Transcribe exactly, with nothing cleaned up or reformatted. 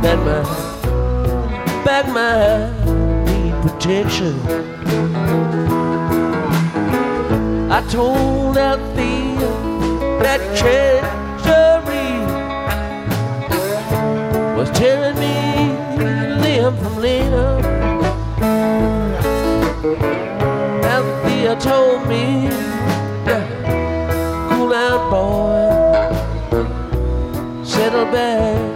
that my back might need protection. I told Althea that treasury was telling me limb from limb. Althea told me, yeah, cool out, boy, settle back.